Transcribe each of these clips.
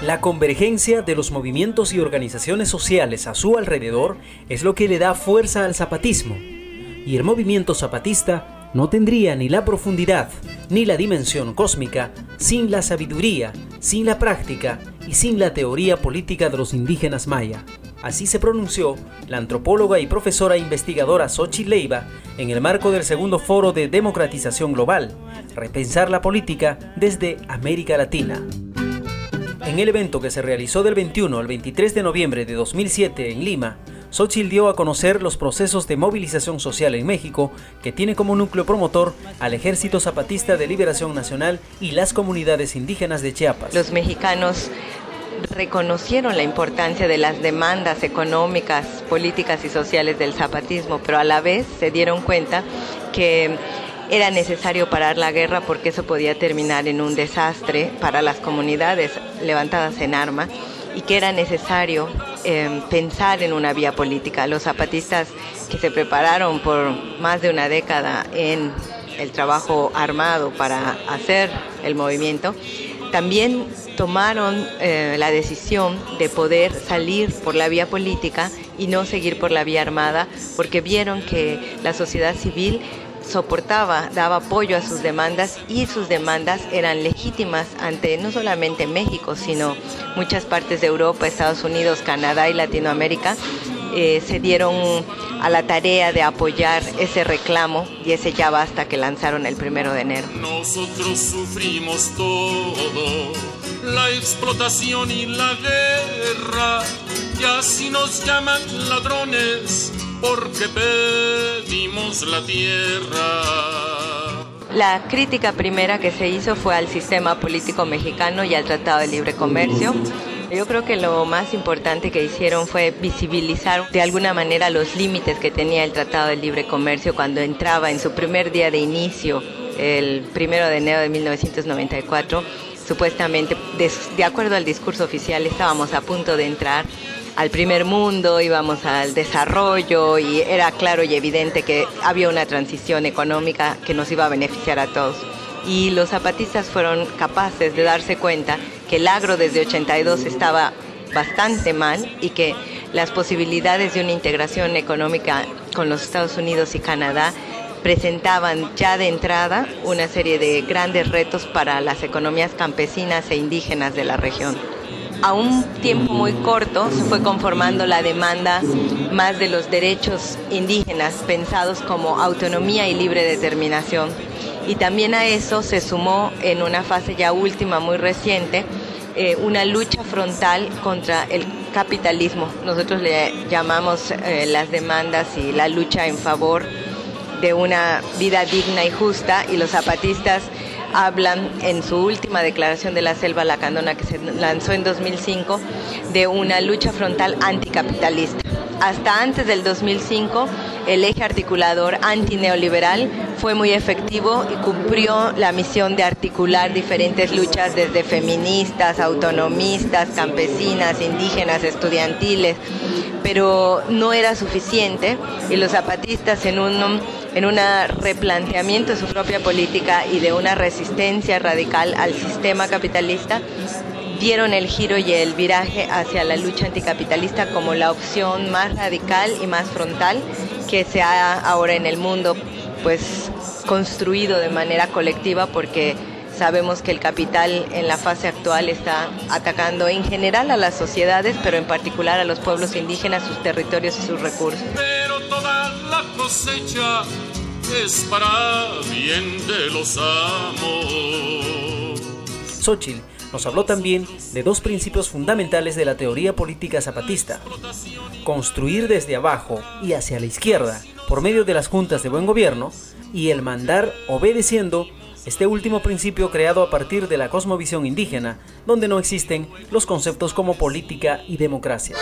La convergencia de los movimientos y organizaciones sociales a su alrededor es lo que le da fuerza al zapatismo. Y el movimiento zapatista no tendría ni la profundidad ni la dimensión cósmica sin la sabiduría, sin la práctica y sin la teoría política de los indígenas maya. Así se pronunció la antropóloga y profesora investigadora Xochitl Leiva en el marco del segundo foro de democratización global, Repensar la política desde América Latina. En el evento que se realizó del 21 al 23 de noviembre de 2007 en Lima, Xochitl dio a conocer los procesos de movilización social en México, que tiene como núcleo promotor al Ejército Zapatista de Liberación Nacional y las comunidades indígenas de Chiapas. Los mexicanos reconocieron la importancia de las demandas económicas, políticas y sociales del zapatismo, pero a la vez se dieron cuenta que era necesario parar la guerra porque eso podía terminar en un desastre para las comunidades levantadas en armas y que era necesario pensar en una vía política. Los zapatistas que se prepararon por más de una década en el trabajo armado para hacer el movimiento, también tomaron la decisión de poder salir por la vía política y no seguir por la vía armada, porque vieron que la sociedad civil soportaba, daba apoyo a sus demandas y sus demandas eran legítimas ante no solamente México, sino muchas partes de Europa, Estados Unidos, Canadá y Latinoamérica. Se dieron a la tarea de apoyar ese reclamo y ese ya basta que lanzaron el 1 de enero. Nosotros sufrimos todo, la explotación y la guerra, y así nos llaman ladrones porque pedimos la tierra. La crítica primera que se hizo fue al sistema político mexicano y al Tratado de Libre Comercio. Yo creo que lo más importante que hicieron fue visibilizar de alguna manera los límites que tenía el Tratado de Libre Comercio cuando entraba en su primer día de inicio, el 1 de enero de 1994. Supuestamente, de acuerdo al discurso oficial, estábamos a punto de entrar al primer mundo, íbamos al desarrollo y era claro y evidente que había una transición económica que nos iba a beneficiar a todos. Y los zapatistas fueron capaces de darse cuenta que el agro desde 82 estaba bastante mal y que las posibilidades de una integración económica con los Estados Unidos y Canadá presentaban ya de entrada una serie de grandes retos para las economías campesinas e indígenas de la región. A un tiempo muy corto se fue conformando la demanda más de los derechos indígenas pensados como autonomía y libre determinación. Y también a eso se sumó en una fase ya última, muy reciente, una lucha frontal contra el capitalismo. Nosotros le llamamos las demandas y la lucha en favor de una vida digna y justa, y los zapatistas hablan en su última declaración de la Selva Lacandona, que se lanzó en 2005, de una lucha frontal anticapitalista. Hasta antes del 2005, el eje articulador antineoliberal fue muy efectivo y cumplió la misión de articular diferentes luchas desde feministas, autonomistas, campesinas, indígenas, estudiantiles, pero no era suficiente y los zapatistas en un replanteamiento de su propia política y de una resistencia radical al sistema capitalista, dieron el giro y el viraje hacia la lucha anticapitalista como la opción más radical y más frontal que se ha ahora en el mundo, pues construido de manera colectiva, porque sabemos que el capital en la fase actual está atacando en general a las sociedades, pero en particular a los pueblos indígenas, sus territorios y sus recursos. Pero toda la cosecha es para bien de los amos. Xochitl nos habló también de dos principios fundamentales de la teoría política zapatista: construir desde abajo y hacia la izquierda por medio de las juntas de buen gobierno, y el mandar obedeciendo, este último principio creado a partir de la cosmovisión indígena, donde no existen los conceptos como política y democracia.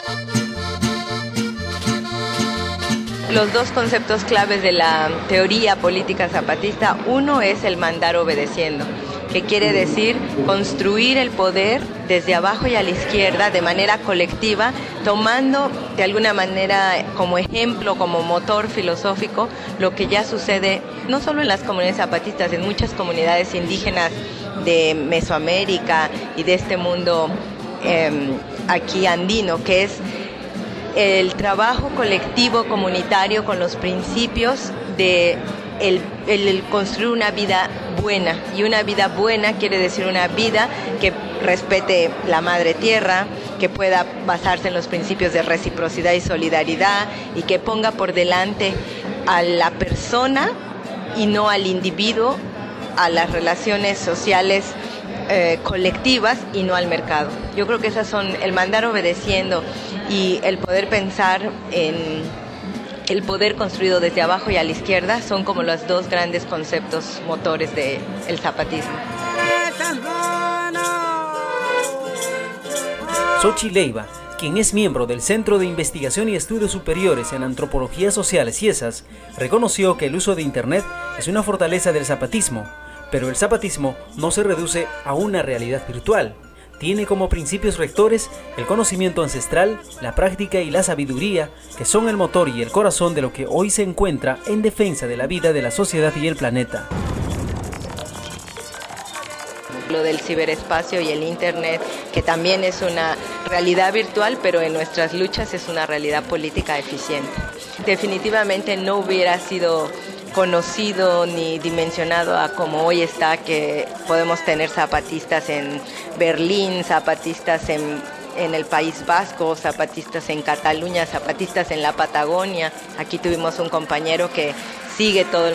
Los dos conceptos claves de la teoría política zapatista, uno es el mandar obedeciendo, que quiere decir construir el poder desde abajo y a la izquierda de manera colectiva, tomando de alguna manera como ejemplo, como motor filosófico, lo que ya sucede no solo en las comunidades zapatistas, en muchas comunidades indígenas de Mesoamérica y de este mundo aquí andino, que es el trabajo colectivo comunitario con los principios de el construir una vida buena. Y una vida buena quiere decir una vida que respete la madre tierra, que pueda basarse en los principios de reciprocidad y solidaridad, y que ponga por delante a la persona y no al individuo, a las relaciones sociales colectivas y no al mercado. Yo creo que esas son el mandar obedeciendo y el poder pensar en el poder construido desde abajo y a la izquierda, son como los dos grandes conceptos motores del zapatismo. Xochitl Leiva, quien es miembro del Centro de Investigación y Estudios Superiores en Antropología Social, CIESAS, reconoció que el uso de Internet es una fortaleza del zapatismo, pero el zapatismo no se reduce a una realidad virtual. Tiene como principios rectores el conocimiento ancestral, la práctica y la sabiduría, que son el motor y el corazón de lo que hoy se encuentra en defensa de la vida de la sociedad y el planeta. Lo del ciberespacio y el Internet, que también es una realidad virtual, pero en nuestras luchas es una realidad política eficiente. Definitivamente no hubiera sido conocido ni dimensionado a como hoy está, que podemos tener zapatistas en Berlín, zapatistas en el País Vasco, zapatistas en Cataluña, zapatistas en la Patagonia. Aquí tuvimos un compañero que sigue todo el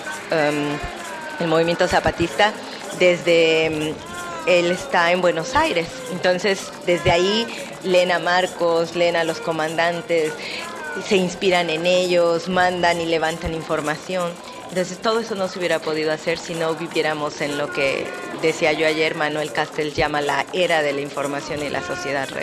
movimiento zapatista desde él está en Buenos Aires. Entonces, desde ahí leen a Marcos, leen a los comandantes, se inspiran en ellos, mandan y levantan información. Entonces, todo eso no se hubiera podido hacer si no viviéramos en lo que decía yo ayer, Manuel Castells llama la era de la información y la sociedad red.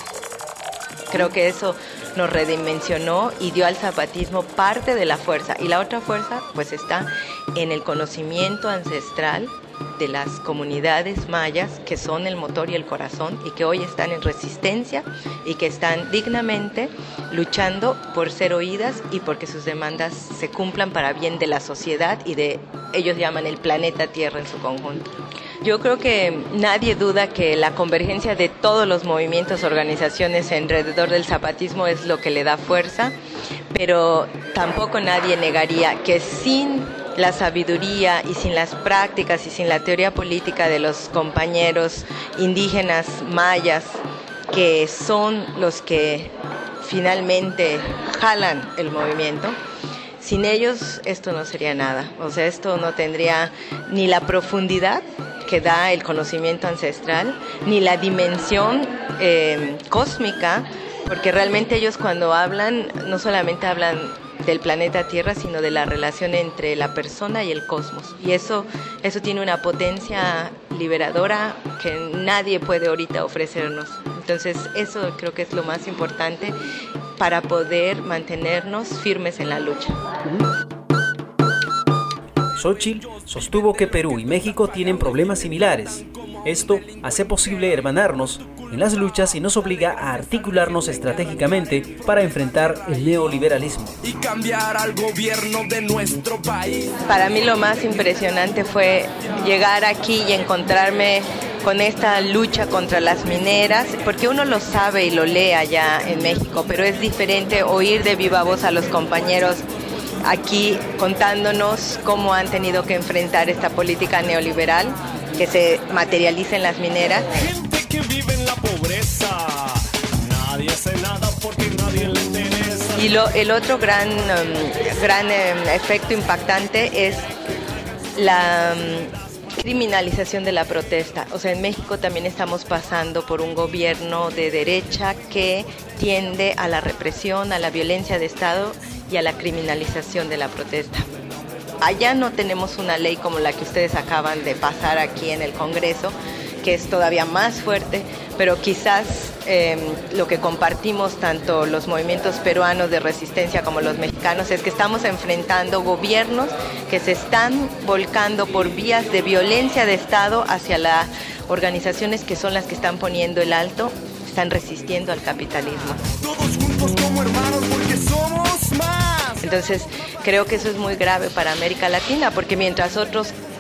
Creo que eso nos redimensionó y dio al zapatismo parte de la fuerza. Y la otra fuerza, pues, está en el conocimiento ancestral de las comunidades mayas, que son el motor y el corazón, y que hoy están en resistencia y que están dignamente luchando por ser oídas y porque sus demandas se cumplan para bien de la sociedad y de, ellos llaman el planeta Tierra en su conjunto. Yo creo que nadie duda que la convergencia de todos los movimientos, organizaciones alrededor del zapatismo es lo que le da fuerza, pero tampoco nadie negaría que sin la sabiduría y sin las prácticas y sin la teoría política de los compañeros indígenas mayas, que son los que finalmente jalan el movimiento, sin ellos esto no sería nada. O sea, esto no tendría ni la profundidad que da el conocimiento ancestral, ni la dimensión cósmica, porque realmente ellos cuando hablan, no solamente hablan del planeta Tierra, sino de la relación entre la persona y el cosmos. Y eso tiene una potencia liberadora que nadie puede ahorita ofrecernos. Entonces, eso creo que es lo más importante para poder mantenernos firmes en la lucha. Xochitl sostuvo que Perú y México tienen problemas similares. Esto hace posible hermanarnos en las luchas y nos obliga a articularnos estratégicamente para enfrentar el neoliberalismo. Y cambiar al gobierno de nuestro país. Para mí lo más impresionante fue llegar aquí y encontrarme con esta lucha contra las mineras, porque uno lo sabe y lo lee allá en México, pero es diferente oír de viva voz a los compañeros aquí contándonos cómo han tenido que enfrentar esta política neoliberal que se materializa en las mineras. Gente que vive en la pobreza, nadie hace nada porque nadie le interesa. Y el otro gran efecto impactante es la criminalización de la protesta. O sea, en México también estamos pasando por un gobierno de derecha que tiende a la represión, a la violencia de Estado y a la criminalización de la protesta. Allá no tenemos una ley como la que ustedes acaban de pasar aquí en el Congreso, que es todavía más fuerte, pero quizás lo que compartimos tanto los movimientos peruanos de resistencia como los mexicanos es que estamos enfrentando gobiernos que se están volcando por vías de violencia de Estado hacia las organizaciones que son las que están poniendo el alto, están resistiendo al capitalismo. Todos juntos como hermanos porque somos más. Entonces, creo que eso es muy grave para América Latina, porque mientras otros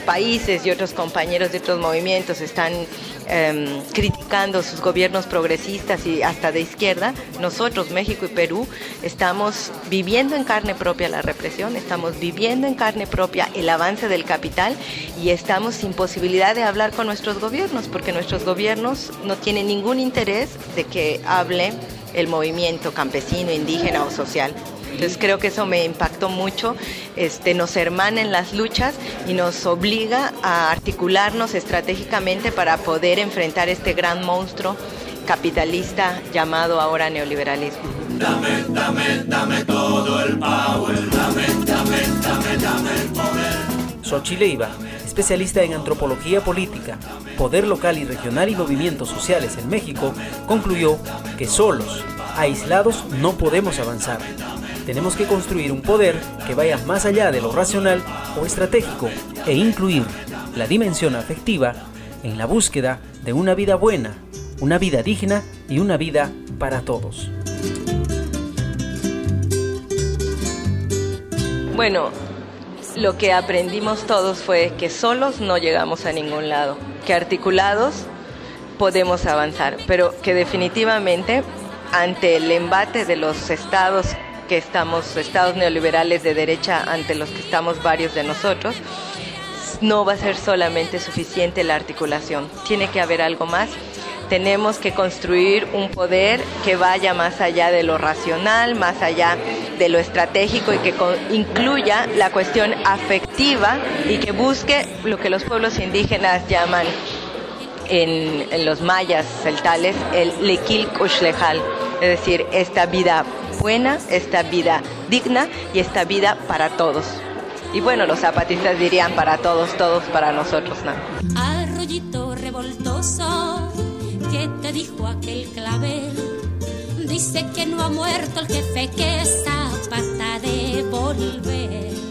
países y otros compañeros de otros movimientos están criticando sus gobiernos progresistas y hasta de izquierda, nosotros, México y Perú, estamos viviendo en carne propia la represión, estamos viviendo en carne propia el avance del capital y estamos sin posibilidad de hablar con nuestros gobiernos, porque nuestros gobiernos no tienen ningún interés de que hable el movimiento campesino, indígena o social. Entonces creo que eso me impactó mucho, nos hermana en las luchas y nos obliga a articularnos estratégicamente para poder enfrentar este gran monstruo capitalista llamado ahora neoliberalismo. Dame todo el power, dame el poder. Xochitl Leiva, especialista en antropología política, poder local y regional y movimientos sociales en México, concluyó que solos, aislados, no podemos avanzar. Tenemos que construir un poder que vaya más allá de lo racional o estratégico e incluir la dimensión afectiva en la búsqueda de una vida buena, una vida digna y una vida para todos. Bueno, lo que aprendimos todos fue que solos no llegamos a ningún lado, que articulados podemos avanzar, pero que definitivamente ante el embate de los estados neoliberales de derecha ante los que estamos varios de nosotros, no va a ser solamente suficiente la articulación, tiene que haber algo más. Tenemos que construir un poder que vaya más allá de lo racional, más allá de lo estratégico y que incluya la cuestión afectiva y que busque lo que los pueblos indígenas llaman en los mayas celtales el lequil cuxlejal, es decir, esta vida buena, esta vida digna y esta vida para todos. Y bueno, los zapatistas dirían para todos, todos para nosotros, ¿no? Arroyito revoltoso, ¿qué te dijo aquel clavel? Dice que no ha muerto el jefe, que Zapata de volver.